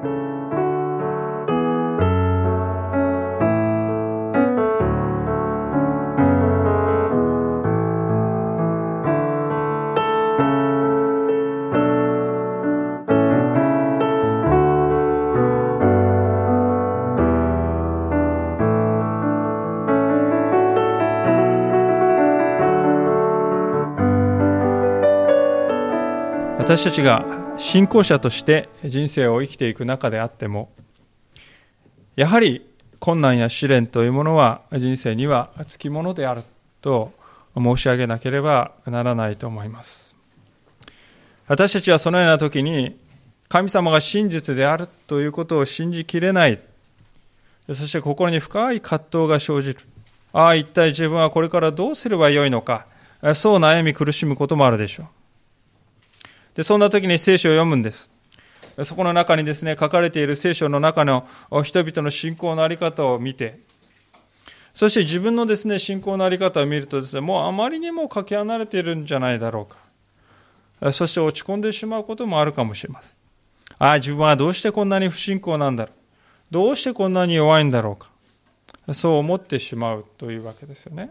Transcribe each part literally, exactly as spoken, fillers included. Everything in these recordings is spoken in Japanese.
私たちが信仰者として人生を生きていく中であっても、やはり困難や試練というものは人生にはつきものであると申し上げなければならないと思います。私たちはそのような時に神様が真実であるということを信じきれない。そして心に深い葛藤が生じる。ああ、一体自分はこれからどうすればよいのか。そう悩み苦しむこともあるでしょう。で、そんな時に聖書を読むんです。そこの中にですね、書かれている聖書の中の人々の信仰のあり方を見て、そして自分のですね、信仰のあり方を見るとですね、もうあまりにもかけ離れているんじゃないだろうか。そして落ち込んでしまうこともあるかもしれません。ああ、自分はどうしてこんなに不信仰なんだろう。どうしてこんなに弱いんだろうか。そう思ってしまうというわけですよね。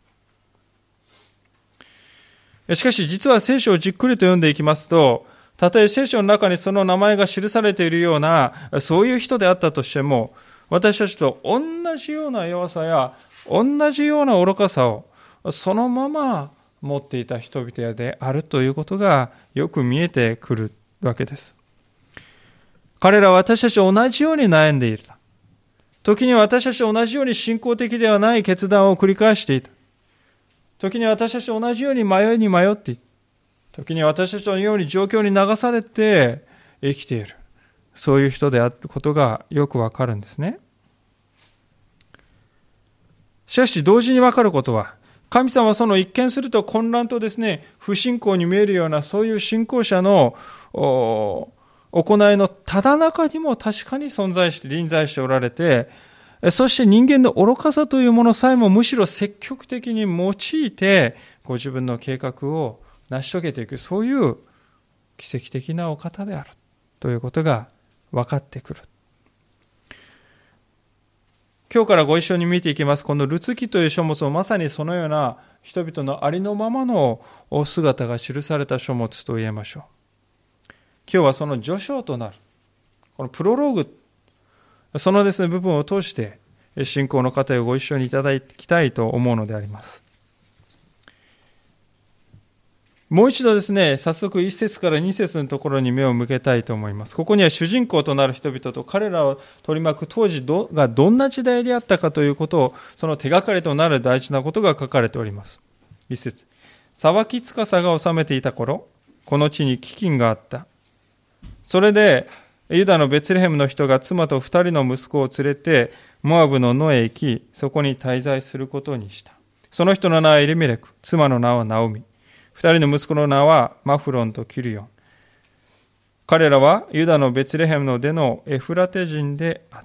しかし実は聖書をじっくりと読んでいきますと、たとえ聖書の中にその名前が記されているような、そういう人であったとしても、私たちと同じような弱さや、同じような愚かさをそのまま持っていた人々であるということがよく見えてくるわけです。彼らは私たちと同じように悩んでいた。時には私たちと同じように信仰的ではない決断を繰り返していた。時には私たちと同じように迷いに迷っている。時には私たちのように状況に流されて生きている。そういう人であることがよくわかるんですね。しかし同時にわかることは、神様はその一見すると混乱とですね、不信仰に見えるようなそういう信仰者の行いのただ中にも確かに存在して臨在しておられて、そして人間の愚かさというものさえもむしろ積極的に用いてご自分の計画を成し遂げていく、そういう奇跡的なお方であるということが分かってくる。今日からご一緒に見ていきますこのルツ記という書物もまさにそのような人々のありのままの姿が記された書物と言えましょう。今日はその序章となるこのプロローグ、そのですね、部分を通して信仰の過程をご一緒にいただきたいと思うのであります。もう一度ですね、早速一節から二節のところに目を向けたいと思います。ここには主人公となる人々と彼らを取り巻く当時がどんな時代であったかということを、その手がかりとなる大事なことが書かれております。一節、裁き司が治めていた頃、この地に飢饉があった。それでユダのベツレヘムの人が妻と二人の息子を連れてモアブの野へ行き、そこに滞在することにした。その人の名はエリメレク、妻の名はナオミ、二人の息子の名はマフロンとキルヨン。彼らはユダのベツレヘムの出のエフラテ人であった。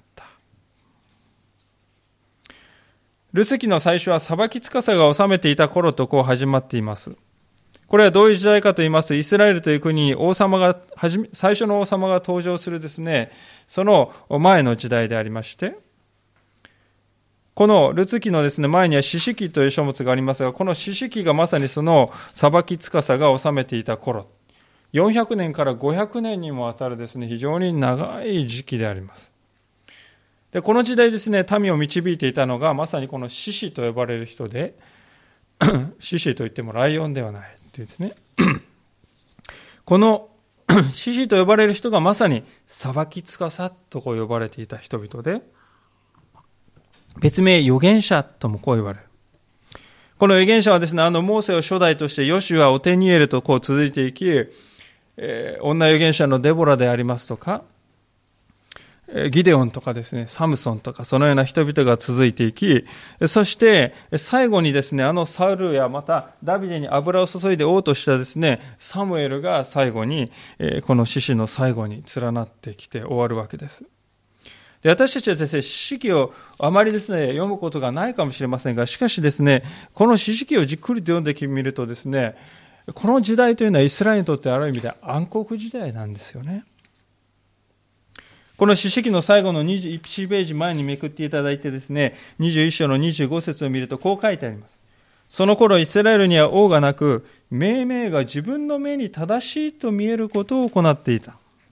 ルツ記の最初は裁き司が治めていた頃とこう始まっています。これはどういう時代かと言いますと、イスラエルという国に王様が、最初の王様が登場するですね、その前の時代でありまして、このルツ記のですね、前には士師記という書物がありますが、この士師記がまさにその裁き司が治めていた頃、よんひゃくねんからごひゃくねんにもわたるですね、非常に長い時期であります。で、この時代ですね、民を導いていたのが、まさにこの士師と呼ばれる人で、士師といってもライオンではない。ですね、この士師と呼ばれる人がまさに裁き司とこう呼ばれていた人々で、別名預言者ともこう呼ばれる。この預言者はですね、あのモーセを初代としてヨシュア、オテニエルとこう続いていき、えー、女預言者のデボラでありますとか、ギデオンとかですね、サムソンとか、そのような人々が続いていき、そして最後にですね、あのサウルやまたダビデに油を注いで王としたですね、サムエルが最後に、この士師の最後に連なってきて終わるわけです。で、私たちはですね、士師記をあまりですね、読むことがないかもしれませんが、しかしですね、この士師記をじっくりと読んでみるとですね、この時代というのはイスラエルにとってある意味で暗黒時代なんですよね。 この詩式の最後のにじゅういちページ前にめくっていただいてですね、にじゅういっ章のにじゅうご節を見るとこう書いてあります。その頃イスラエルには王がなく、命名が自分の目に正しいと見えることを行っていた。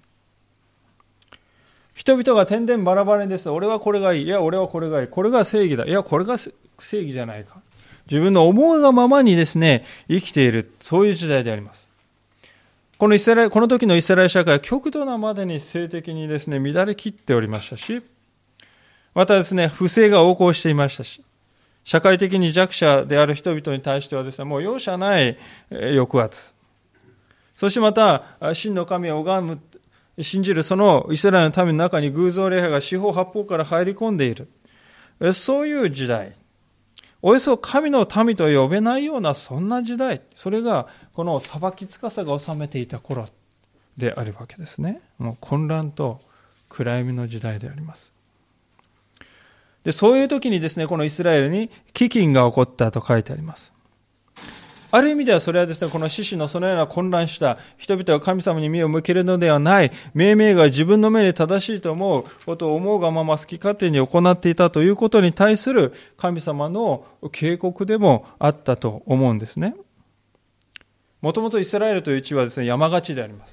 人々が天然バラバラにです。俺はこれがいい。いや、俺はこれがいい。これが正義だ。いや、これが正義じゃないか。自分の思いがままにですね、生きている。そういう時代であります。このイスラエル、この時のイスラエル社会は極度なまでに性的にですね、乱れ切っておりましたし、またですね、不正が横行していましたし、社会的に弱者である人々に対してはですね、もう容赦ない抑圧。そしてまた、真の神を拝む、信じるそのイスラエルの民の中に偶像礼拝が四方八方から入り込んでいる。そういう時代。およそ神の民と呼べないようなそんな時代。それがこの裁き司が治めていた頃であるわけですね。もう混乱と暗闇の時代であります。で、そういう時にですね、このイスラエルに飢饉が起こったと書いてあります。ある意味ではそれはですね、この獅子のそのような混乱した人々が神様に目を向けるのではない、命名が自分の目で正しいと思うことを思うがまま好き勝手に行っていたということに対する神様の警告でもあったと思うんですね。もともとイスラエルという地はですね、山がちであります。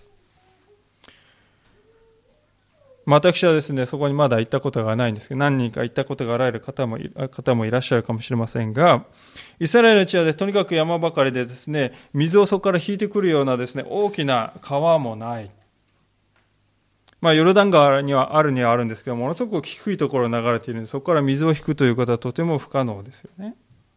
私はですね、そこにまだ行ったことがないんですけど、何人か行ったことがあられる方も、方もいらっしゃるかもしれませんが、イスラエルの地はですね、とにかく山ばかりでですね、水をそこから引いてくるようなですね、大きな川もない。まあ、ヨルダン川にはあるにはあるんですけど、ものすごく低いところを流れているので、そこから水を引くということはとても不可能ですよね。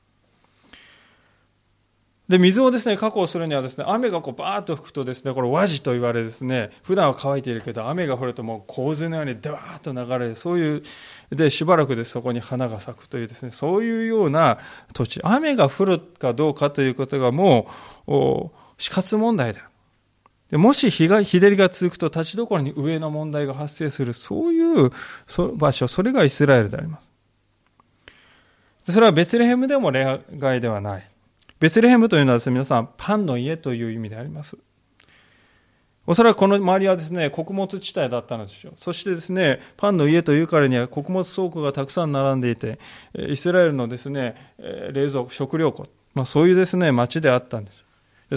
で、水をですね、確保するにはですね、雨がこうバーッと吹くとですね、これ和地と言われですね、普段は乾いているけど、雨が降るともう洪水のようにダーッと流れる、そういう、で、しばらくでそこに花が咲くというですね、そういうような土地。雨が降るかどうかということがもう、死活問題だ。でもし日が、日照りが続くと立ちどころに上の問題が発生する、そういう場所、それがイスラエルであります。それはベツレヘムでも例外ではない。ベツレヘムというのはですね、皆さん、パンの家という意味であります。おそらくこの周りはですね、穀物地帯だったのでしょう。そしてですね、パンの家というからには穀物倉庫がたくさん並んでいて、イスラエルのですね、冷蔵庫、食料庫、まあ、そういうですね、町であったんです。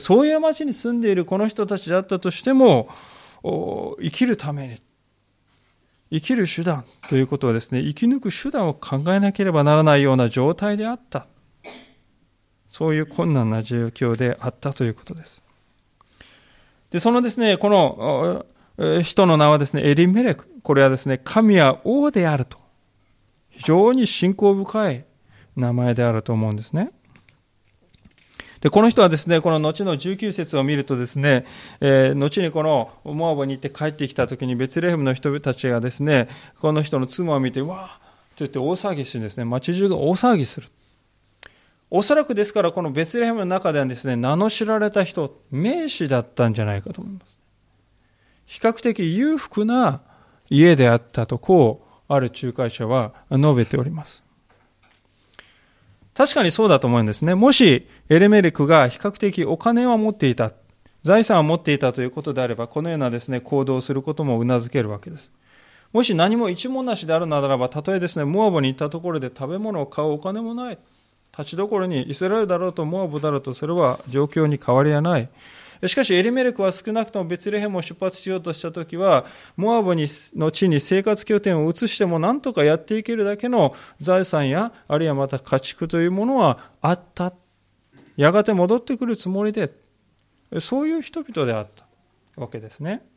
そういう町に住んでいるこの人たちであったとしても、生きるために、生きる手段ということはですね、生き抜く手段を考えなければならないような状態であった。そういう困難な状況であったということです。で、そのですね、この人の名はですね、エリメレク。これはですね、神は王であると。非常に信仰深い名前であると思うんですね。で、この人はですね、この後のじゅうきゅう節を見るとですね、えー、後にこのモアブに行って帰ってきた時にベツレヘムの人たちがですね、この人の妻を見て、わーって言って大騒ぎするんですね。町中が大騒ぎする。おそらくですからこのベツレヘムの中ではですね、名の知られた人、名士だったんじゃないかと思います。比較的裕福な家であったと、こう、ある仲介者は述べております。確かにそうだと思うんですね。もしエレメレクが比較的お金を持っていた、財産を持っていたということであれば、このようなですね、行動をすることも頷けるわけです。もし何も一文なしであるならば、たとえですね、モアブに行ったところで食べ物を買うお金もない。立ちどころにイスラエルだろうとモアブだろうと、それは状況に変わりはない。しかしエリメレクは少なくともベツレヘムを出発しようとしたときは、モアブの地に生活拠点を移しても何とかやっていけるだけの財産や、あるいはまた家畜というものはあった。やがて戻ってくるつもりで、そういう人々であったわけですね。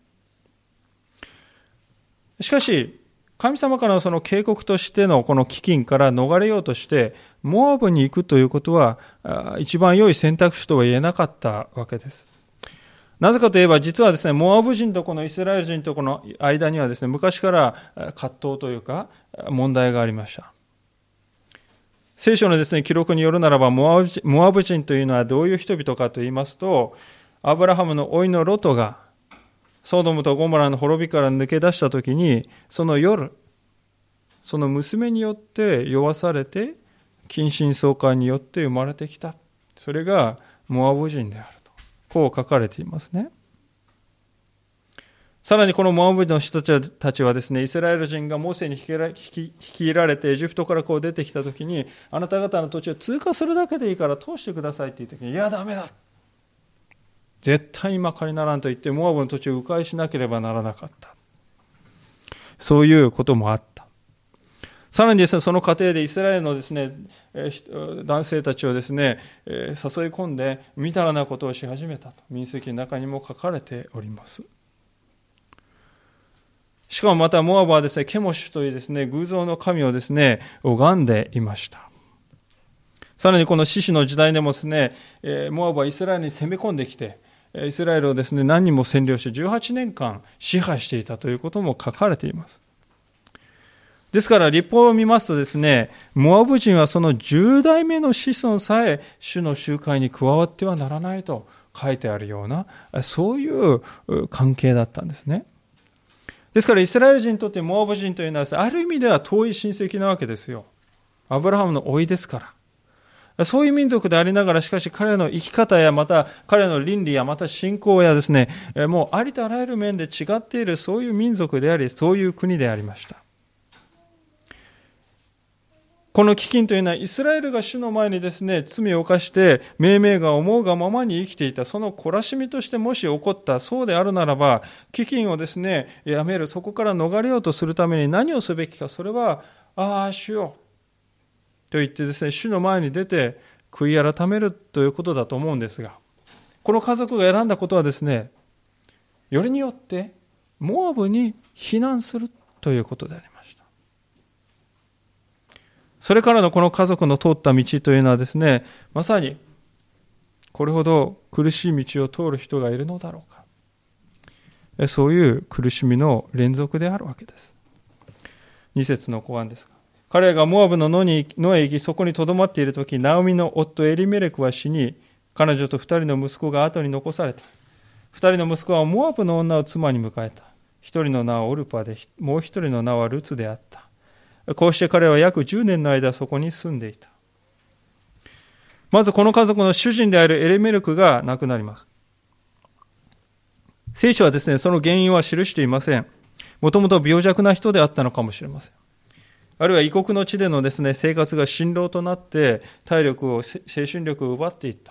しかし、神様からのその警告としてのこの飢饉から逃れようとして、モアブに行くということは、一番良い選択肢とは言えなかったわけです。なぜかといえば、実はですね、モアブ人とこのイスラエル人とこの間にはですね、昔から葛藤というか、問題がありました。聖書のですね、記録によるならば、モアブ人、モアブ人というのはどういう人々かと言いますと、アブラハムの甥のロトが、ソドムとゴモラの滅びから抜け出したときに、その夜、その娘によって酔されて、近親相関によって生まれてきた。それがモアブ人であると。こう書かれていますね。 さらにこのモアブの人たちはですね、イスラエル人がモーセに引き入られてエジプトからこう出てきたときに、あなた方の土地を通過するだけでいいから通してくださいっていうときに、いやダメだ、絶対今かりならんと言ってモアブの土地を迂回しなければならなかった。そういうこともあった。さらにですね、その過程でイスラエルのですね、男性たちをですね、誘い込んでみだらなことをし始めたと民数記の中にも書かれております。しかもまたモアブはですね、ケモシュというですね、偶像の神をですね、拝んでいました。さらにこの士師の時代でもですね、モアブはイスラエルに攻め込んできて、イスラエルをですね、何人も占領してじゅうはちねんかん支配していたということも書かれています。ですから律法を見ますとですね、モアブ人はそのじゅう代目の子孫さえ主の集会に加わってはならないと書いてあるような、そういう関係だったんですね。ですからイスラエル人にとってモアブ人というのはですね、ある意味では遠い親戚なわけですよ。アブラハムの甥ですから。そういう民族でありながら、しかし彼の生き方やまた彼の倫理やまた信仰やですね、もうありとあらゆる面で違っているそういう民族であり、そういう国でありました。この飢饉というのはイスラエルが主の前にですね、罪を犯して命名が思うがままに生きていた、その懲らしみとしてもし起こった、そうであるならば、飢饉をですね、やめる、そこから逃れようとするために何をすべきか、それは、ああ、主よ、と言ってですね、主の前に出て悔い改めるということだと思うんですが、この家族が選んだことはですね、よりによってモアブに避難するということでありました。それからのこの家族の通った道というのはですね、まさにこれほど苦しい道を通る人がいるのだろうか。そういう苦しみの連続であるわけです。に節の後半ですが、彼がモアブの野に野へ行き、そこにとどまっているとき、ナオミの夫エリメレクは死に、彼女と二人の息子が後に残された。二人の息子はモアブの女を妻に迎えた。一人の名はオルパで、もう一人の名はルツであった。こうして彼は約じゅうねんの間そこに住んでいた。まずこの家族の主人であるエレメルクが亡くなります。聖書はですね、その原因は記していません。もともと病弱な人であったのかもしれません。あるいは異国の地でのですね、生活が辛労となって体力を、精神力を奪っていった。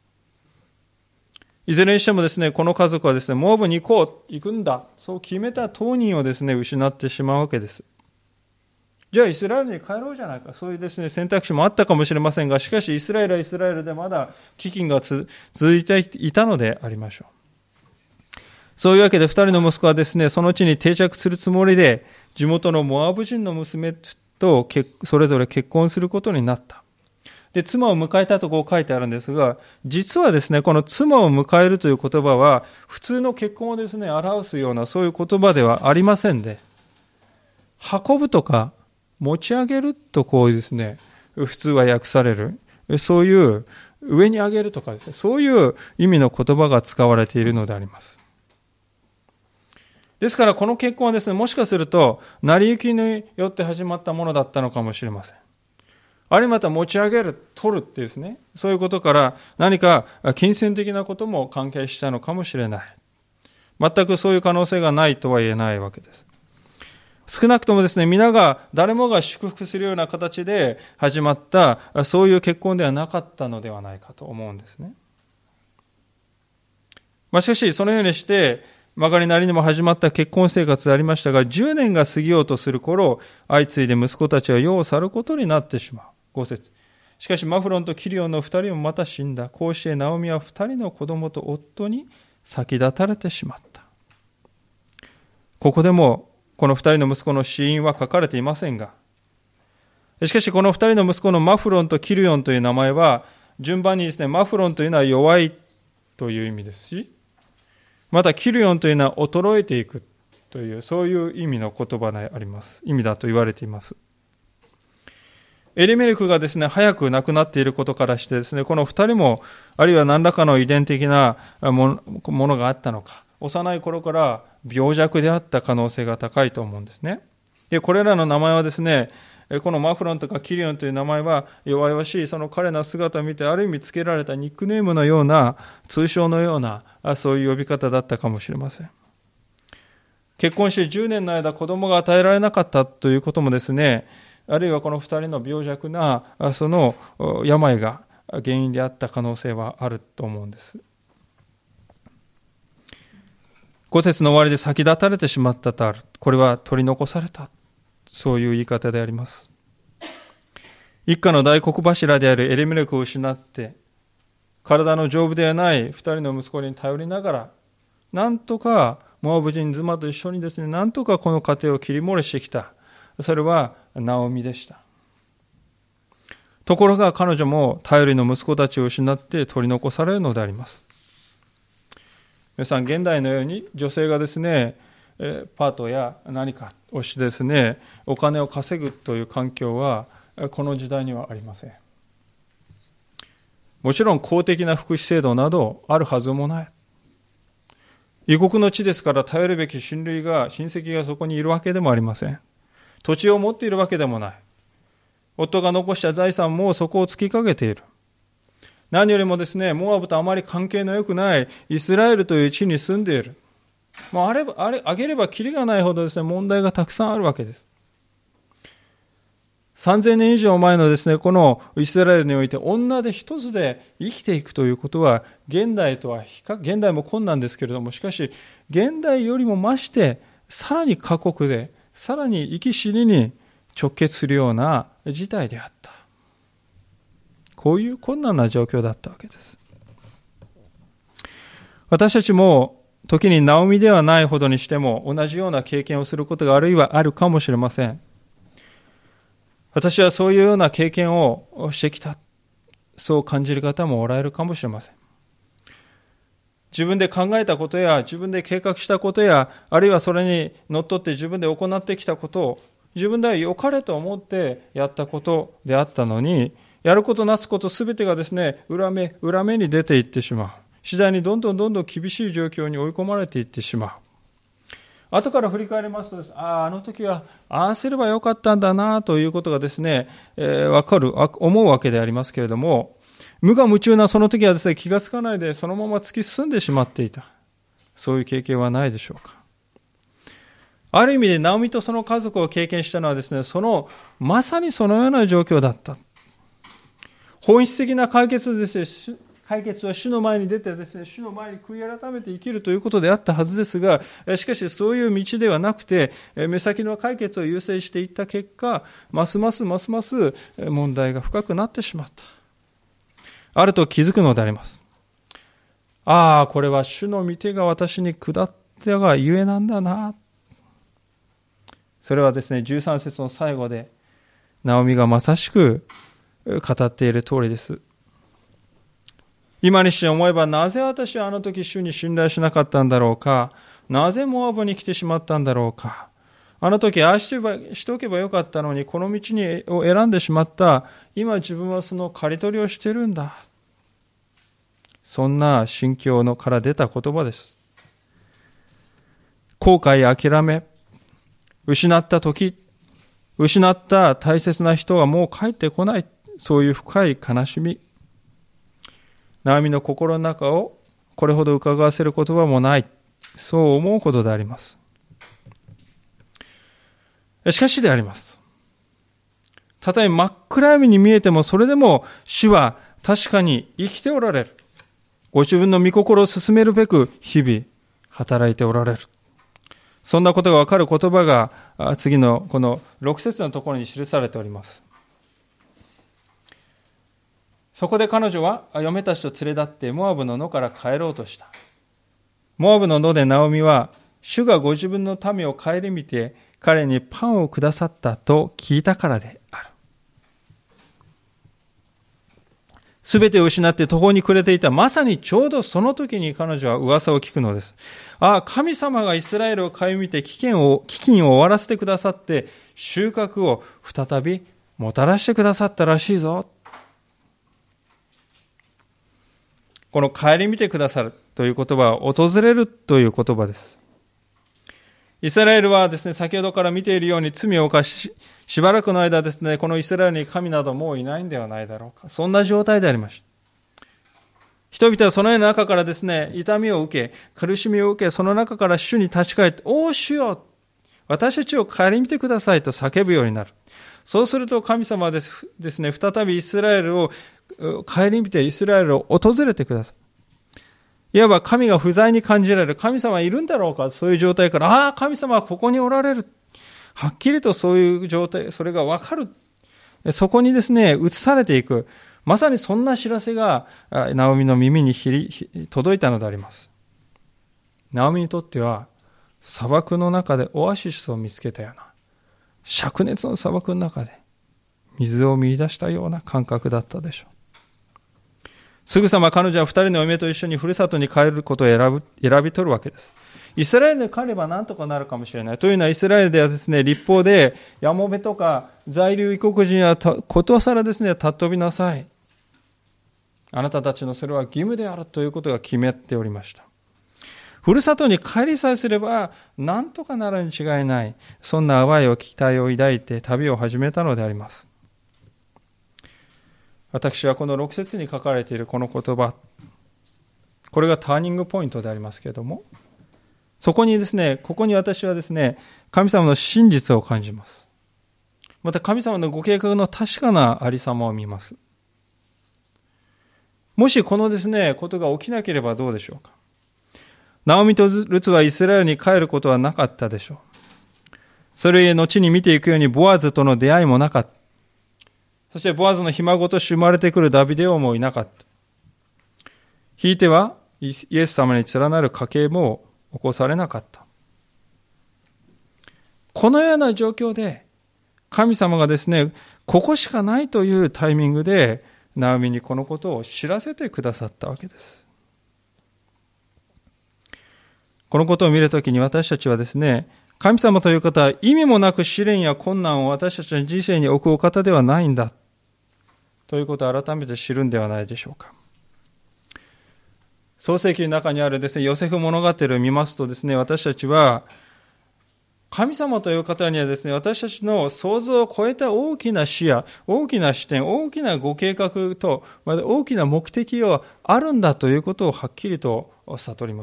いずれにしてもですね、この家族はですね、モアブに行こう、行くんだ、そう決めた当人をですね、失ってしまうわけです。じゃあイスラエルに帰ろうじゃないか、そういうですね、選択肢もあったかもしれませんが、しかしイスラエルはイスラエルでまだ飢饉が続いていたのでありましょう。そういうわけで二人の息子はですね、その地に定着するつもりで、地元のモアブ人の娘とそれぞれ結婚することになった。で、妻を迎えたとこう書いてあるんですが、実はですね、この妻を迎えるという言葉は、普通の結婚をですね、表すようなそういう言葉ではありませんで、運ぶとか持ち上げるとこうですね、普通は訳される、そういう上に上げるとかですね、そういう意味の言葉が使われているのであります。ですからこの結婚はですね、もしかすると成り行きによって始まったものだったのかもしれません。あるいはまた持ち上げる、取るってですね、そういうことから何か金銭的なことも関係したのかもしれない。全くそういう可能性がないとは言えないわけです。少なくともですね、皆が誰もが祝福するような形で始まったそういう結婚ではなかったのではないかと思うんですね。まあ、しかしそのようにして曲がりなりにも始まった結婚生活でありましたが、じゅうねんが過ぎようとする頃、相次いで息子たちは世を去ることになってしまう。ご節。しかしマフロンとキリオンの二人もまた死んだ。こうしてナオミは二人の子供と夫に先立たれてしまった。ここでもこの二人の息子の死因は書かれていませんが、しかしこの二人の息子のマフロンとキリオンという名前は、順番にですね、マフロンというのは弱いという意味ですし、またキリオンというのは衰えていくという、そういう意味の言葉であります。意味だと言われています。エリメレクがですね、早く亡くなっていることからしてですね、この二人も、あるいは何らかの遺伝的なものがあったのか、幼い頃から病弱であった可能性が高いと思うんですね。で、これらの名前はですね、このマフロンとかキリオンという名前は弱々しいその彼の姿を見てある意味つけられたニックネームのような、通称のような、そういう呼び方だったかもしれません。 結婚してじゅうねんの間子供が与えられなかったということもですね、あるいはこの二人の病弱なその病が原因であった可能性はあると思うんです。ご節の終わりで先立たれてしまったとある。これは取り残された。そういう言い方であります。一家の大黒柱であるエリメレクを失って、体の丈夫ではない二人の息子に頼りながら、なんとかモアブ人妻と一緒にですね、なんとかこの家庭を切り盛りしてきた。それはナオミでした。ところが彼女も頼りの息子たちを失って取り残されるのであります。皆さん、現代のように女性がですね、パートや何かをしてですね、お金を稼ぐという環境はこの時代にはありません。もちろん公的な福祉制度などあるはずもない。異国の地ですから頼るべき親類が、親戚がそこにいるわけでもありません。土地を持っているわけでもない。夫が残した財産もそこを突きかけている。何よりもですね、モアブとあまり関係の良くないイスラエルという地に住んでいる。もうあれば、あれ、あげればキリがないほどですね、問題がたくさんあるわけです。さんぜんねん以上前のですね、このイスラエルにおいて女で一つで生きていくということは、現代とは比較、現代も困難ですけれども、しかし、現代よりも増して、さらに過酷で、さらに生き死にに直結するような事態であった。こういう困難な状況だったわけです。私たちも時にナオミではないほどにしても同じような経験をすることがあるいはあるかもしれません。私はそういうような経験をしてきた。そう感じる方もおられるかもしれません。自分で考えたことや自分で計画したことや、あるいはそれにのっとって自分で行ってきたことを自分では良かれと思ってやったことであったのに、やることなすことすべてがですね、裏目、裏目に出ていってしまう。次第にどんどんどんどん厳しい状況に追い込まれていってしまう。後から振り返りますとです、ああ、あの時はああすればよかったんだなということがですね、えー、わかる、思うわけでありますけれども、無我夢中なその時はですね、気がつかないでそのまま突き進んでしまっていた。そういう経験はないでしょうか。ある意味でナオミとその家族を経験したのはですね、そのまさにそのような状況だった。本質的な解決ですね、解決は主の前に出てですね、主の前に悔い改めて生きるということであったはずですが、しかしそういう道ではなくて、目先の解決を優先していった結果、ますますますます問題が深くなってしまった。あると気づくのであります。ああ、これは主の御手が私に下ったがゆえなんだな。それはですね、じゅうさん節の最後で、ナオミがまさしく語っている通りです。今にして思えば、なぜ私はあの時主に信頼しなかったんだろうか。なぜモアブに来てしまったんだろうか。あの時ああしてばしておけばよかったのに、この道にを選んでしまった。今自分はその刈り取りをしてるんだ。そんな心境のから出た言葉です。後悔や諦め、失った時、失った大切な人はもう帰ってこない。そういう深い悲しみ。ナオミの心の中をこれほど伺わせる言葉もない。そう思うことであります。しかしであります。たとえ真っ暗闇に見えても、それでも主は確かに生きておられる。ご自分の御心を進めるべく日々働いておられる。そんなことがわかる言葉が次のこのろく節のところに記されております。そこで彼女は嫁たちと連れ立ってモアブの野から帰ろうとした。モアブの野でナオミは、主がご自分の民を顧みて彼にパンをくださったと聞いたからである。すべてを失って途方に暮れていた、まさにちょうどその時に彼女は噂を聞くのです。ああ、神様がイスラエルを顧みて飢饉を、飢饉を終わらせてくださって、収穫を再びもたらしてくださったらしいぞ。この顧みてくださるという言葉は訪れるという言葉です。イスラエルはですね、先ほどから見ているように罪を犯し、しばらくの間ですね、このイスラエルに神などもういないんではないだろうか。そんな状態でありました。 人々はそのような中からですね、痛みを受け、苦しみを受け、その中から主に立ち返って、おー主よ、私たちを顧みてくださいと叫ぶようになる。そうすると神様はですね、再びイスラエルを顧みてイスラエルを訪れてください。いわば神が不在に感じられる。神様はいるんだろうか、そういう状態から、ああ、神様はここにおられる。はっきりとそういう状態、それがわかる。そこにですね、移されていく。まさにそんな知らせがナオミの耳に届いたのであります。ナオミにとっては砂漠の中でオアシスを見つけたような、灼熱の砂漠の中で水を見出したような感覚だったでしょう。すぐさま彼女は二人の嫁と一緒にふるさとに帰ることを選ぶ、選び取るわけです。イスラエルに帰れば何とかなるかもしれない。というのはイスラエルではですね、立法でやもめとか在留異国人はことさらですね、たっ飛びなさい。あなたたちのそれは義務であるということが決めておりました。ふるさとに帰りさえすれば何とかなるに違いない。そんな淡い期待を抱いて旅を始めたのであります。私はこのろく節に書かれているこの言葉、これがターニングポイントでありますけれども、そこにですね、ここに私はですね、神様の真実を感じます。また神様のご計画の確かなありさまを見ます。もしこのですね、ことが起きなければどうでしょうか。ナオミとルツはイスラエルに帰ることはなかったでしょう。それゆえ後に見ていくようにボアズとの出会いもなかった。そしてボアズのひ孫として生まれてくるダビデ王もいなかった。ひいてはイエス様に連なる家系も起こされなかった。このような状況で神様がですね、ここしかないというタイミングでナオミにこのことを知らせてくださったわけです。このことを見るときに私たちはですね、神様という方は意味もなく試練や困難を私たちの人生に置くお方ではないんだということを改めて知るんではないでしょうか。創世記の中にあるですね、ヨセフ物語を見ますとですね、私たちは神様という方にはですね、私たちの想像を超えた大きな視野、大きな視点、大きなご計画と、また大きな目的があるんだということをはっきりと悟ります。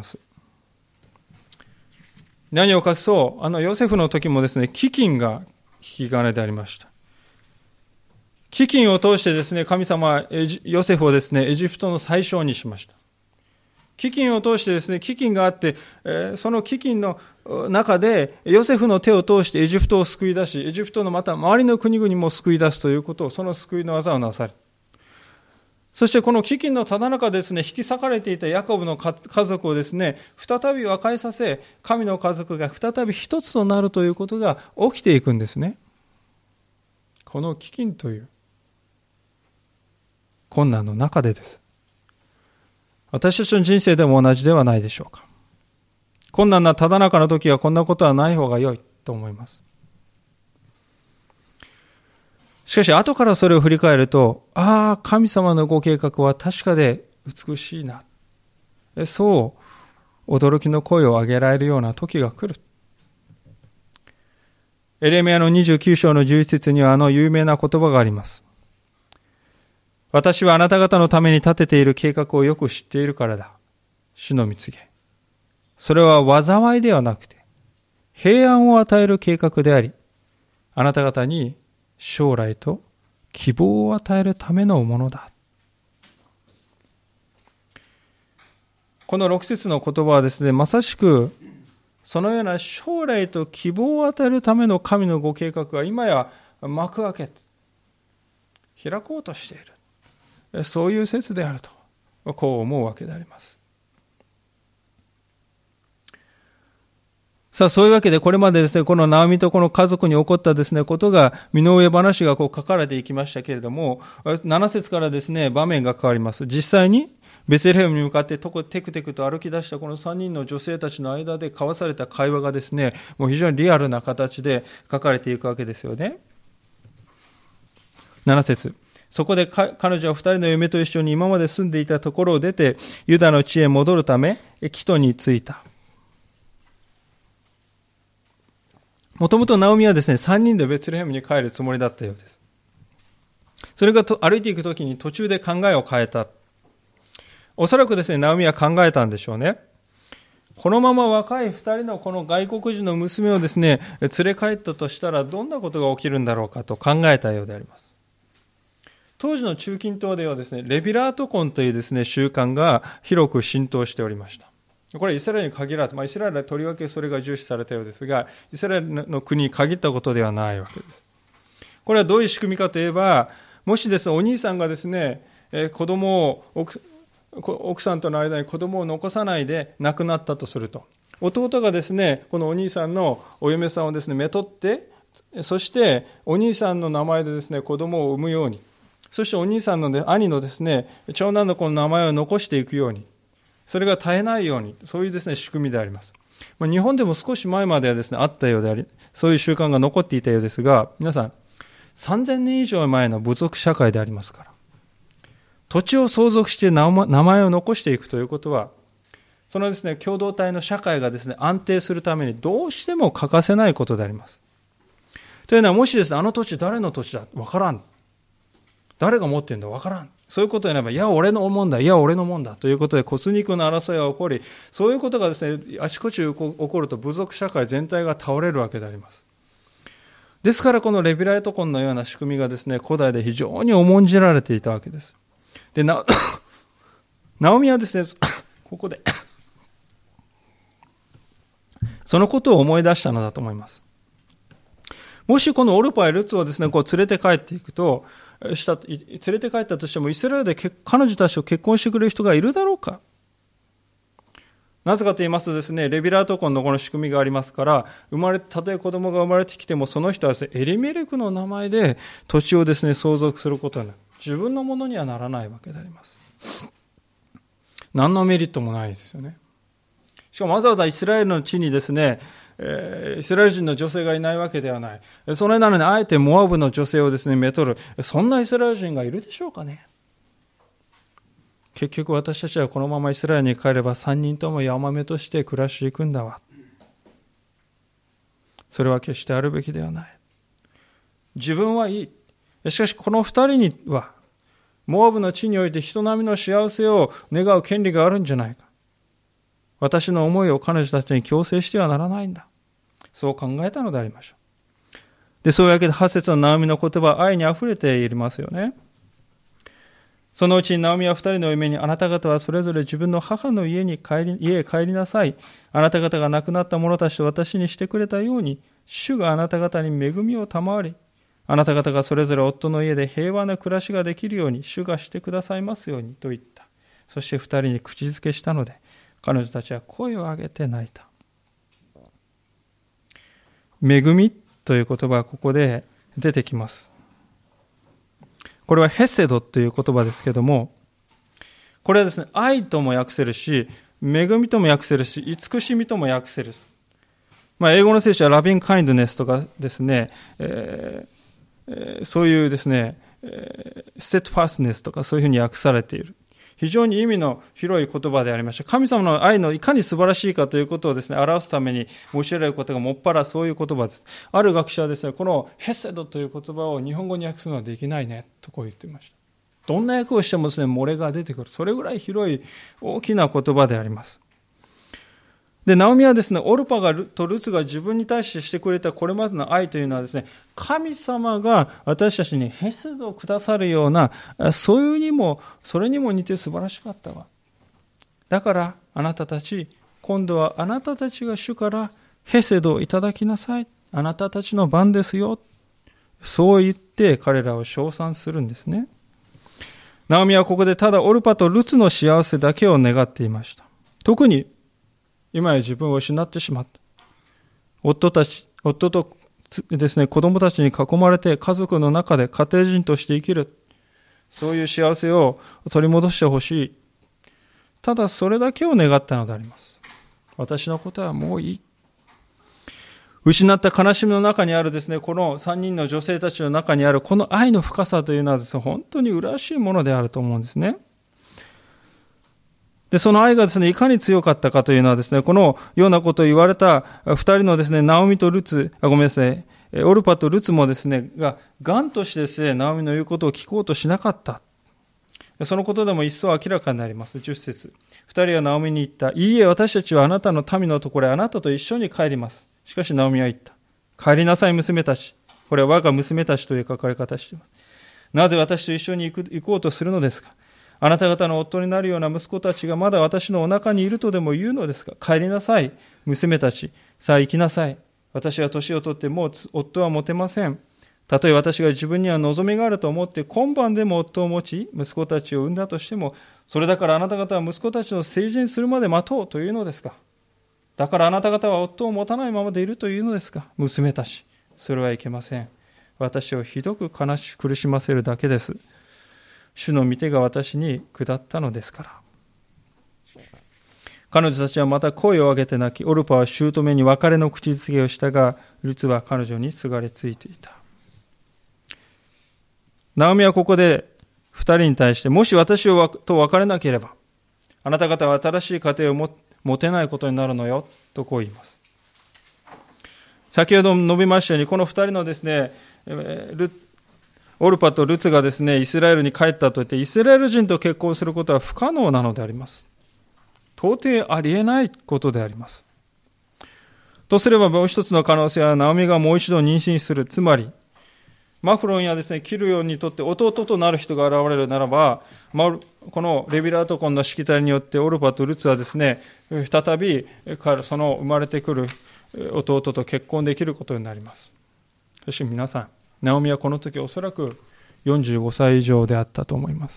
何を隠そう、あのヨセフの時もですね、飢饉が引き金でありました。飢饉を通してですね、神様はヨセフをですね、エジプトの宰相にしました。飢饉を通してですね、飢饉があって、その飢饉の中でヨセフの手を通してエジプトを救い出し、エジプトのまた周りの国々も救い出すということを、その救いの技をなされ、そしてこの飢饉のただ中ですね、引き裂かれていたヤコブの家族をですね、再び和解させ、神の家族が再び一つとなるということが起きていくんですね。この飢饉という困難の中でです。私たちの人生でも同じではないでしょうか。困難なただ中の時はこんなことはない方が良いと思います。しかし後からそれを振り返ると、ああ、神様のご計画は確かで美しいな。そう驚きの声を上げられるような時が来る。エレミヤのにじゅうきゅう章のじゅういち節にはあの有名な言葉があります。私はあなた方のために立てている計画をよく知っているからだ。主の御告げ。それは災いではなくて、平安を与える計画であり、あなた方に将来と希望を与えるためのものだ。このろく節の言葉はですね、まさしくそのような将来と希望を与えるための神のご計画が今や幕開け、開こうとしている。そういう説であると、こう思うわけであります。さあ、そういうわけで、これまでですね、このナオミとこの家族に起こったですね、ことが、身の上話がこう書かれていきましたけれども、なな節からですね、場面が変わります。実際に、ベセレヘムに向かってテクテクと歩き出したこのさんにんの女性たちの間で交わされた会話がですね、もう非常にリアルな形で書かれていくわけですよね。なな節。そこで彼女は二人の嫁と一緒に今まで住んでいたところを出て、ユダの地へ戻るため、キトに着いた。もともとナオミはですね、さんにんでベツレヘムに帰るつもりだったようです。それが歩いていくときに途中で考えを変えた。 おそらくですね、ナオミは考えたんでしょうね。このまま若い二人のこの外国人の娘をですね、連れ帰ったとしたらどんなことが起きるんだろうかと考えたようであります。当時の中近東ではですね、レビラート婚というですね、習慣が広く浸透しておりました。これはイスラエルに限らず、まあ、イスラエルはとりわけそれが重視されたようですが、イスラエルの国に限ったことではないわけです。これはどういう仕組みかといえば、もしですね、お兄さんがですね、えー、子供を奥、奥さんとの間に子供を残さないで亡くなったとすると、弟がですね、このお兄さんのお嫁さんをですね、めとって、そしてお兄さんの名前でですね、子供を産むように、そしてお兄さんの、ね、兄のですね、長男の子の名前を残していくように、それが絶えないように、そういうですね、仕組みであります。まあ、日本でも少し前まではですね、あったようであり、そういう習慣が残っていたようですが、皆さん、さんぜんねん以上前の部族社会でありますから、土地を相続して名前を残していくということは、そのですね、共同体の社会がですね、安定するためにどうしても欠かせないことであります。というのは、もしですね、あの土地誰の土地だわからん。誰が持っているんだわからん。そういうことになれば、いや、俺のもんだ、いや、俺のもんだということで骨肉の争いが起こり、そういうことがですね、あちこち起こると部族社会全体が倒れるわけであります。ですから、このレビライト婚のような仕組みがですね、古代で非常に重んじられていたわけです。で、な、ナオミはですね、ここで、そのことを思い出したのだと思います。もしこのオルパやルツをですね、こう連れて帰っていくと、した連れて帰ったとしても、イスラエルで彼女たちと結婚してくれる人がいるだろうか。なぜかと言いますとですね、レビラート婚のこの仕組みがありますから、生まれたとえ子供が生まれてきても、その人はですね、エリメレクの名前で土地をですね、相続することになる。自分のものにはならないわけであります。何のメリットもないですよね。しかもわざわざイスラエルの地にですね、えー、イスラエル人の女性がいないわけではない。それなのにあえてモアブの女性をですね、めとる。そんなイスラエル人がいるでしょうかね。結局私たちはこのままイスラエルに帰れば三人ともヤマメとして暮らしていくんだわ。それは決してあるべきではない。自分はいい。しかしこの二人にはモアブの地において人並みの幸せを願う権利があるんじゃないか。私の思いを彼女たちに強制してはならないんだ。そう考えたのでありましょう。で、そういうわけではち節のナオミの言葉は愛にあふれていますよね。そのうちにナオミは二人の嫁に、あなた方はそれぞれ自分の母の家に帰り、家へ帰りなさい。あなた方が亡くなった者たちと私にしてくれたように、主があなた方に恵みを賜り、あなた方がそれぞれ夫の家で平和な暮らしができるように、主がしてくださいますようにと言った。そして二人に口づけしたので、彼女たちは声を上げて泣いた。恵みという言葉はここで出てきます。これはヘセドという言葉ですけども、これはですね、愛とも訳せるし、恵みとも訳せるし、慈しみとも訳せる。まあ、英語の聖書はラビンカインドネスとかですね、えーえー、そういうですね、ステッドファースネスとかそういうふうに訳されている。非常に意味の広い言葉でありました。神様の愛のいかに素晴らしいかということをですね、表すために用いられることがもっぱらそういう言葉です。ある学者はですね、このヘセドという言葉を日本語に訳すのはできないね、とこう言っていました。どんな訳をしてもですね、漏れが出てくる。それぐらい広い大きな言葉であります。で、ナオミはですね、オルパがとルツが自分に対してしてくれたこれまでの愛というのはですね、神様が私たちにヘセドをくださるような、そういうにも、それにも似て素晴らしかったわ。だからあなたたち、今度はあなたたちが主からヘセドをいただきなさい。あなたたちの番ですよ。そう言って彼らを称賛するんですね。ナオミはここでただオルパとルツの幸せだけを願っていました。特に今や自分を失ってしまった。夫たち、夫とですね、子供たちに囲まれて家族の中で家庭人として生きる。そういう幸せを取り戻してほしい。ただそれだけを願ったのであります。私のことはもういい。失った悲しみの中にあるですね、この三人の女性たちの中にあるこの愛の深さというのはですね、本当に麗しいものであると思うんですね。で、その愛がですね、いかに強かったかというのはですね、このようなことを言われた二人のですね、ナオミとルツ、あ、ごめんなさい、オルパとルツもですね、が、頑としてですね、ナオミの言うことを聞こうとしなかった。 そのことでも一層明らかになります。じゅっ節。二人はナオミに言った。いいえ、私たちはあなたの民のところへあなたと一緒に帰ります。しかしナオミは言った。帰りなさい、娘たち。これは我が娘たちという書かれ方をしています。なぜ私と一緒に行く、行こうとするのですか。あなた方の夫になるような息子たちがまだ私のお腹にいるとでも言うのですか。帰りなさい、娘たち。さあ行きなさい。私は年を取ってもう夫は持てません。たとえ私が自分には望みがあると思って今晩でも夫を持ち息子たちを産んだとしても、それだからあなた方は息子たちの成人するまで待とうというのですか。だからあなた方は夫を持たないままでいるというのですか。娘たち、それはいけません。私をひどく悲しく苦しませるだけです。主の御手が私に下ったのですから。彼女たちはまた声を上げて泣き、オルパは姑に別れの口づけをしたが、ルツは彼女にすがりついていた。ナオミはここで二人に対して、もし私と別れなければ、あなた方は新しい家庭をも持てないことになるのよ、とこう言います。先ほど述べましたように、この二人のですね、ルオルパとルツがですね、イスラエルに帰ったといって、イスラエル人と結婚することは不可能なのであります。到底ありえないことであります。とすればもう一つの可能性は、ナオミがもう一度妊娠する。つまり、マフロンやですね、キルヨンにとって弟となる人が現れるならば、このレビラート婚のしきたりによってオルパとルツはですね、再びその生まれてくる弟と結婚できることになります。そして皆さん、ナオミはこの時おそらくよんじゅうごさい以上であったと思います。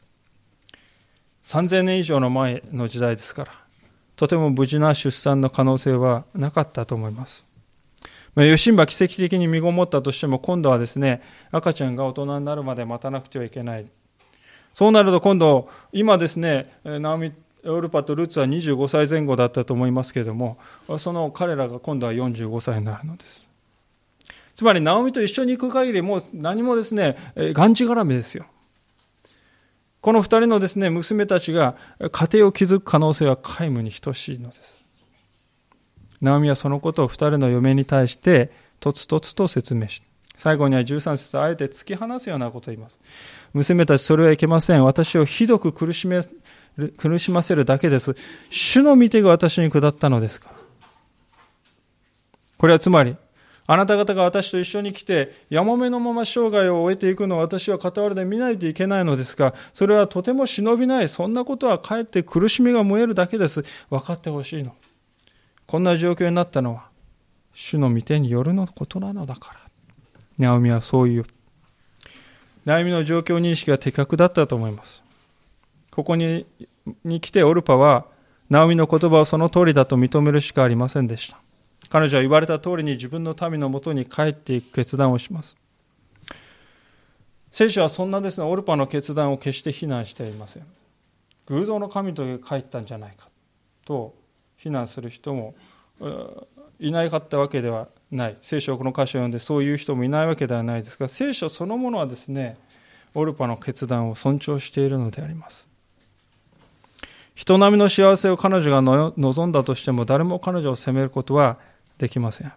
さんぜんねん以上の前の時代ですから、とても無事な出産の可能性はなかったと思います。ヨシンバ奇跡的に身ごもったとしても、今度はですね、赤ちゃんが大人になるまで待たなくてはいけない。そうなると今度、今ですね、ナオミ、オルパとルツはにじゅうごさいぜん後だったと思いますけれども、その彼らが今度はよんじゅうごさいになるのです。つまりナオミと一緒に行く限りもう何もですね、がんじがらめですよ。この二人のですね、娘たちが家庭を築く可能性は皆無に等しいのです。ナオミはそのことを二人の嫁に対してとつとつと説明し、最後にはじゅうさん節あえて突き放すようなことを言います。娘たち、それはいけません。私をひどく苦しめ、苦しませるだけです。主の御手が私に下ったのですから。これはつまり、あなた方が私と一緒に来て、やもめのまま生涯を終えていくのを私は傍らで見ないといけないのですが、それはとても忍びない。そんなことはかえって苦しみが燃えるだけです。分かってほしいの。こんな状況になったのは、主の御手によるのことなのだから。ナオミはそういう、ナオミの状況認識が的確だったと思います。ここに、に来てオルパは、ナオミの言葉をその通りだと認めるしかありませんでした。彼女は言われた通りに自分の民のもとに帰っていく決断をします。聖書はそんなですね、オルパの決断を決して非難していません。偶像の神と帰ったんじゃないかと非難する人もいなかったわけではない。聖書をこの箇所を読んでそういう人もいないわけではないですが、聖書そのものはですね、オルパの決断を尊重しているのであります。人並みの幸せを彼女が望んだとしても、誰も彼女を責めることはできません。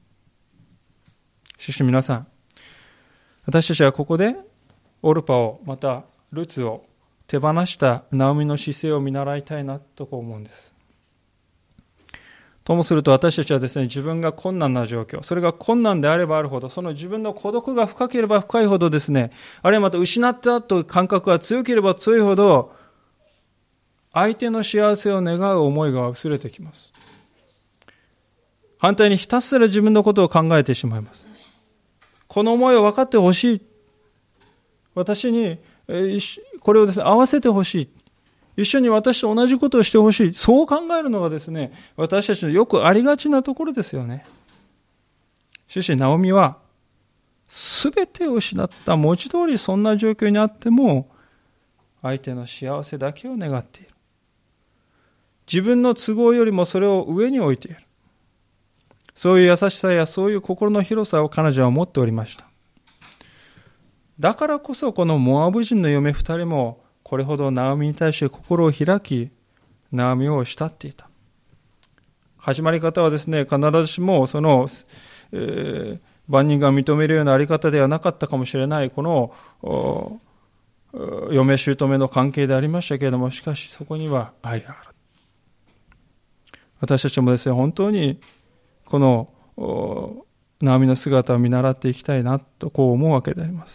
しかし皆さん、私たちはここでオルパをまたルツを手放したナオミの姿勢を見習いたいなと思うんです。ともすると私たちはですね、自分が困難な状況、それが困難であればあるほど、その自分の孤独が深ければ深いほどですね、あるいはまた失ったという感覚が強ければ強いほど、相手の幸せを願う思いが薄れてきます。反対にひたすら自分のことを考えてしまいます。この思いを分かってほしい。私にこれをですね、合わせてほしい。一緒に私と同じことをしてほしい。そう考えるのがですね、私たちのよくありがちなところですよね。しかしナオミはすべてを失った文字通りそんな状況にあっても相手の幸せだけを願っている。自分の都合よりもそれを上に置いている。そういう優しさやそういう心の広さを彼女は持っておりました。だからこそこのモアブ人の嫁二人もこれほどナオミに対して心を開き、ナオミを慕っていた。始まり方はですね、必ずしもその、えー、万人が認めるようなあり方ではなかったかもしれない、この嫁姑の関係でありましたけれども、しかしそこには愛がある。私たちもですね、本当にこのナオミの姿を見習っていきたいなとこう思うわけであります。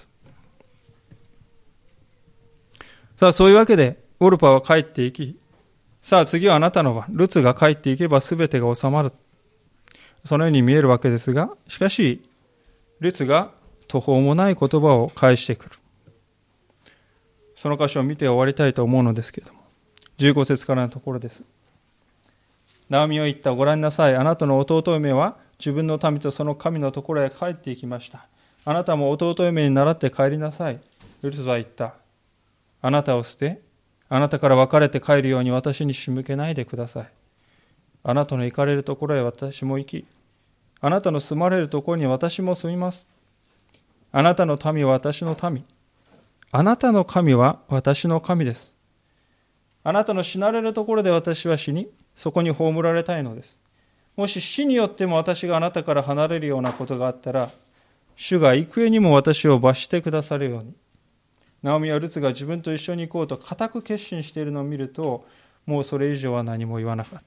さあ、そういうわけでオルパは帰っていき、さあ次はあなたの番、ルツが帰っていけば全てが収まる、そのように見えるわけですが、しかしルツが途方もない言葉を返してくる。その箇所を見て終わりたいと思うのですけれども、じゅうご節からのところです。ナオミは言った。ご覧なさい。あなたの弟嫁は自分の民とその神のところへ帰っていきました。あなたも弟嫁に倣って帰りなさい。ルツは言った。あなたを捨て、あなたから別れて帰るように私に仕向けないでください。あなたの行かれるところへ私も行き、あなたの住まれるところに私も住みます。あなたの民は私の民。あなたの神は私の神です。あなたの死なれるところで私は死に、そこに葬られたいのです。もし死によっても私があなたから離れるようなことがあったら、主が幾重にも私を罰してくださるように。ナオミはルツが自分と一緒に行こうと固く決心しているのを見ると、もうそれ以上は何も言わなかった。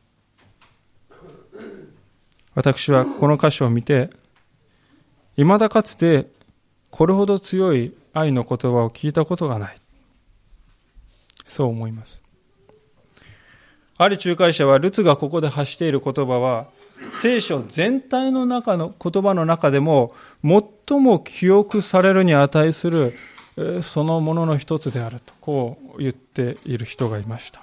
私はこの箇所を見て、未だかつてこれほど強い愛の言葉を聞いたことがない。そう思います。ある仲介者はルツがここで発している言葉は聖書全体の中の言葉の中でも最も記憶されるに値するそのものの一つであるとこう言っている人がいました。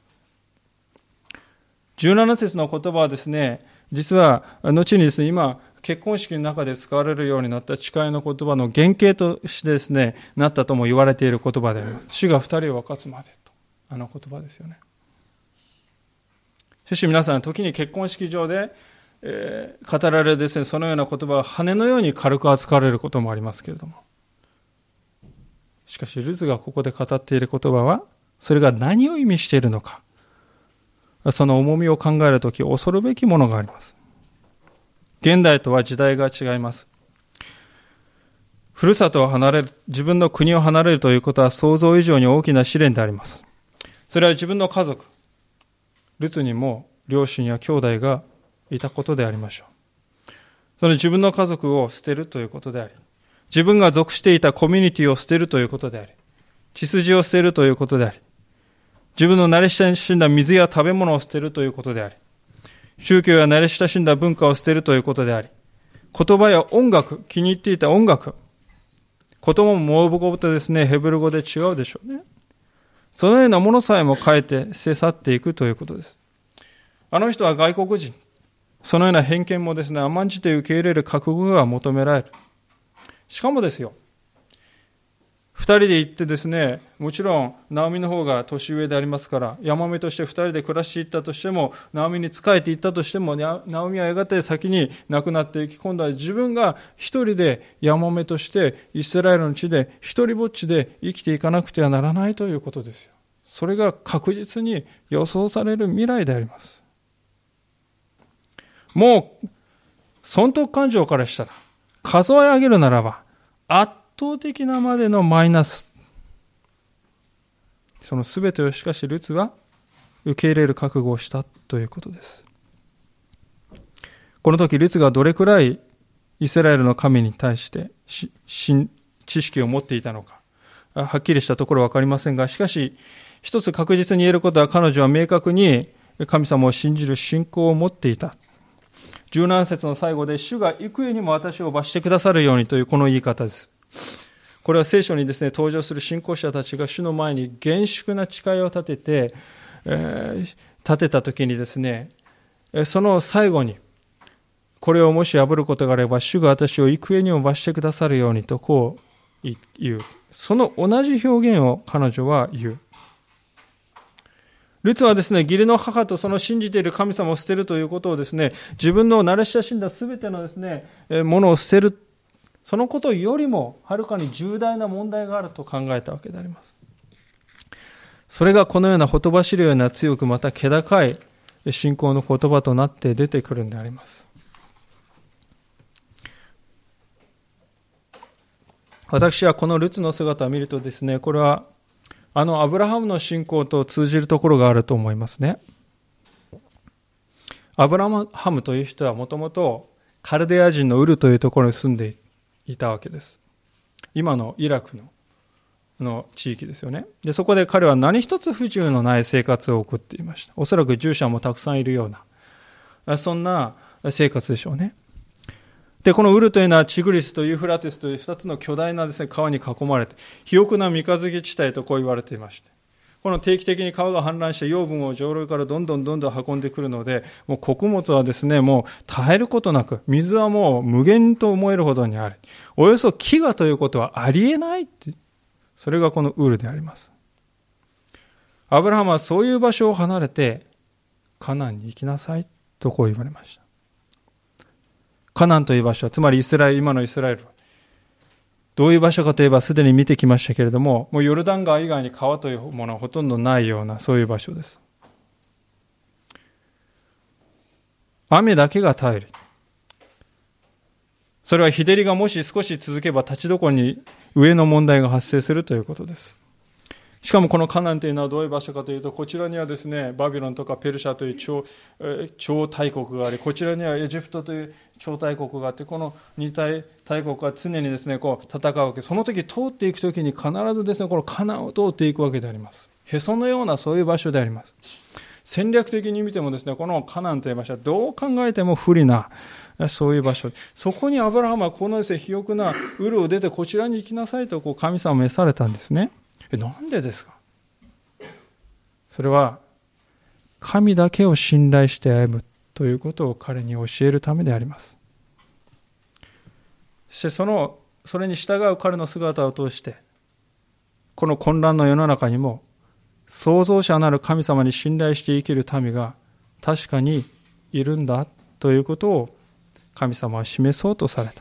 じゅうなな節の言葉はですね、実は後にですね、今結婚式の中で使われるようになった誓いの言葉の原型としてですね、なったとも言われている言葉であります。主が二人を分かつまでと、あの言葉ですよね。しかし皆さん、時に結婚式場で、えー、語られるですね、そのような言葉は羽のように軽く扱われることもありますけれども、しかしルツがここで語っている言葉は、それが何を意味しているのか、その重みを考えるとき恐るべきものがあります。現代とは時代が違います。ふるさとを離れる、自分の国を離れるということは想像以上に大きな試練であります。それは自分の家族、ルツにも両親や兄弟がいたことでありましょう。その自分の家族を捨てるということであり、自分が属していたコミュニティを捨てるということであり、血筋を捨てるということであり、自分の慣れ親しんだ水や食べ物を捨てるということであり、宗教や慣れ親しんだ文化を捨てるということであり、言葉や音楽、気に入っていた音楽、言葉もモーブ語とですね、ヘブル語で違うでしょうね。そのようなものさえも変えて捨て去っていくということです。あの人は外国人。そのような偏見もですね、甘んじて受け入れる覚悟が求められる。しかもですよ、二人で行ってですね、もちろんナオミの方が年上でありますから、ヤマメとして二人で暮らしていったとしても、ナオミに仕えていったとしても、ナオミはやがて先に亡くなっていき、今度は自分が一人でヤマメとしてイスラエルの地で一人ぼっちで生きていかなくてはならないということですよ。それが確実に予想される未来であります。もう損得感情からしたら、数え上げるならば圧倒的なまでのマイナス、そのすべてをしかしルツは受け入れる覚悟をしたということです。この時ルツがどれくらいイスラエルの神に対して知識を持っていたのか、はっきりしたところは分かりませんが、しかし一つ確実に言えることは、彼女は明確に神様を信じる信仰を持っていた。じゅうなな節の最後で、主が幾重にも私を罰してくださるようにというこの言い方です。これは聖書にですね、登場する信仰者たちが主の前に厳粛な誓いを立てて、えー、立てたときにですね、その最後に、これをもし破ることがあれば、主が私を幾重にも罰してくださるようにとこう言う。その同じ表現を彼女は言う。ルツはですね、義理の母とその信じている神様を捨てるということをですね、自分の慣れ親しんだすべてのですね、ものを捨てる、そのことよりもはるかに重大な問題があると考えたわけであります。それがこのようなほとばしるような強くまた気高い信仰の言葉となって出てくるんであります。 私はこのルツの姿を見るとですね、これはあのアブラハムの信仰と通じるところがあると思いますね。アブラハムという人はもともとカルデア人のウルというところに住んでいたわけです。今のイラクのの地域ですよね。で、そこで彼は何一つ不自由のない生活を送っていました。おそらく従者もたくさんいるような、そんな生活でしょうね。で、このウルというのはチグリスとユーフラテスという二つの巨大なですね、川に囲まれて、肥沃な三日月地帯とこう言われていまして、この定期的に川が氾濫して養分を上流からどんどんどんどん運んでくるので、もう穀物はですね、もう絶えることなく、水はもう無限と思えるほどにあり、およそ飢餓ということはありえないって、それがこのウルであります。アブラハムはそういう場所を離れてカナンに行きなさいとこう言われました。カナンという場所は、つまりイスラエル、今のイスラエルはどういう場所かといえばすでに見てきましたけれども、もうヨルダン川以外に川というものはほとんどないような、そういう場所です。雨だけが頼り。それは日照りがもし少し続けば立ちどころに上の問題が発生するということです。しかもこのカナンというのはどういう場所かというと、こちらにはですね、バビロンとかペルシャという超、超大国があり、こちらにはエジプトという超大国があって、この二大大国は常にですね、こう戦うわけ。その時通っていく時に必ずですね、このカナンを通っていくわけであります。へそのようなそういう場所であります。戦略的に見てもですね、このカナンという場所はどう考えても不利な、そういう場所。そこにアブラハムはこのですね、肥沃なウルを出てこちらに行きなさいとこう神様を召されたんですね。え、なんでですか？それは神だけを信頼して歩むということを彼に教えるためであります。そしてそのそれに従う彼の姿を通して、この混乱の世の中にも創造者なる神様に信頼して生きる民が確かにいるんだということを神様は示そうとされた。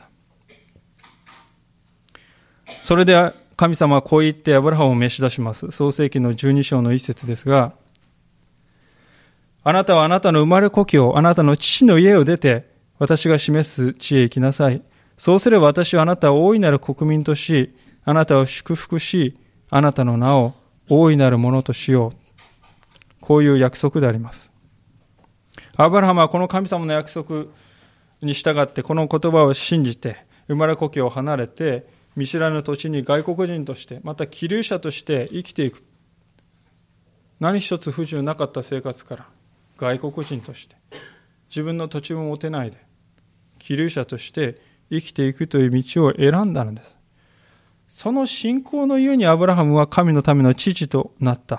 それで神様はこう言ってアブラハムを召し出します。創世記のじゅうに章の一節ですが、あなたはあなたの生まれ故郷、あなたの父の家を出て、私が示す地へ行きなさい。そうすれば私はあなたを大いなる国民とし、あなたを祝福し、あなたの名を大いなるものとしよう。こういう約束であります。アブラハムはこの神様の約束に従って、この言葉を信じて、生まれ故郷を離れて、見知らぬ土地に外国人として、また寄留者として生きていく。何一つ不自由なかった生活から外国人として、自分の土地も持てないで、寄留者として生きていくという道を選んだのです。その信仰のゆえにアブラハムは神の民の父となった。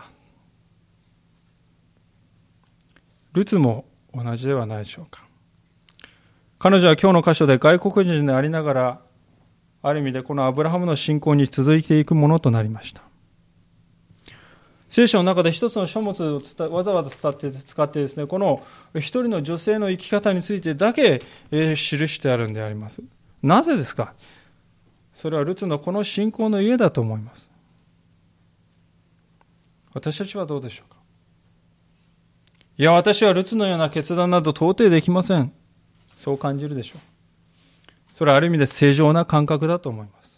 ルツも同じではないでしょうか。彼女は今日の箇所で外国人でありながら、ある意味でこのアブラハムの信仰に続いていくものとなりました。聖書の中で一つの書物をわざわざ使って使ってですね、この一人の女性の生き方についてだけ、えー、記してあるんであります。なぜですか？それはルツのこの信仰のゆえだと思います。私たちはどうでしょうか？いや、私はルツのような決断など到底できません。そう感じるでしょう。それはある意味で正常な感覚だと思います。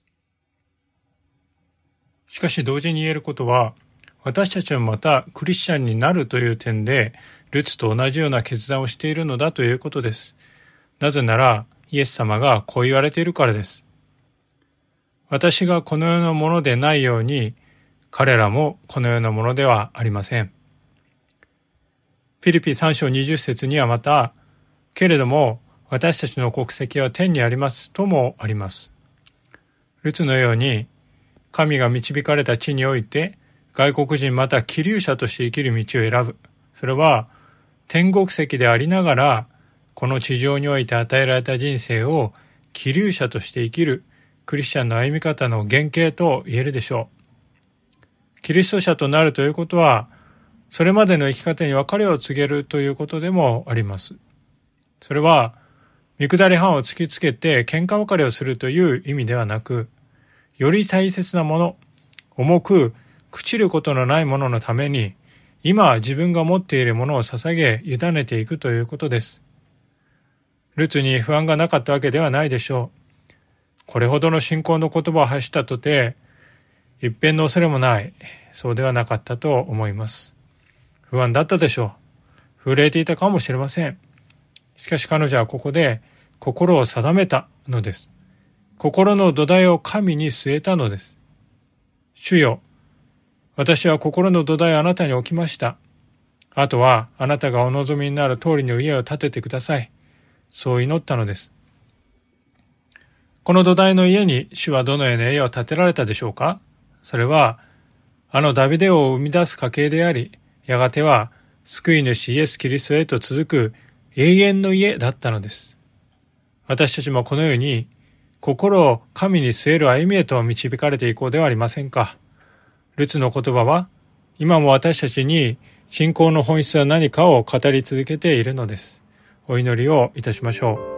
しかし同時に言えることは、私たちはまたクリスチャンになるという点で、ルツと同じような決断をしているのだということです。なぜなら、イエス様がこう言われているからです。私がこの世のものでないように、彼らもこの世のものではありません。フィリピさん章にじゅっ節にはまた、けれども、私たちの国籍は天にありますともあります。ルツのように、神が導かれた地において、外国人また寄留者として生きる道を選ぶ。それは、天国籍でありながら、この地上において与えられた人生を寄留者として生きるクリスチャンの歩み方の原型と言えるでしょう。キリスト者となるということは、それまでの生き方に別れを告げるということでもあります。それは、見下り班を突きつけて喧嘩別れをするという意味ではなく、より大切なもの、重く朽ちることのないもののために、今自分が持っているものを捧げ、委ねていくということです。ルツに不安がなかったわけではないでしょう。 これほどの信仰の言葉を発したとて、一片の恐れもない、そうではなかったと思います。不安だったでしょう。震えていたかもしれません。しかし彼女はここで心を定めたのです。心の土台を神に据えたのです。主よ、私は心の土台をあなたに置きました。あとはあなたがお望みになる通りの家を建ててください。そう祈ったのです。この土台の家に主はどのような家を建てられたでしょうか？それは、あのダビデ王を生み出す家系であり、やがては救い主イエス・キリストへと続く永遠の家だったのです。私たちもこのように心を神に据える歩みへと導かれていこうではありませんか。ルツの言葉は今も私たちに信仰の本質は何かを語り続けているのです。お祈りをいたしましょう。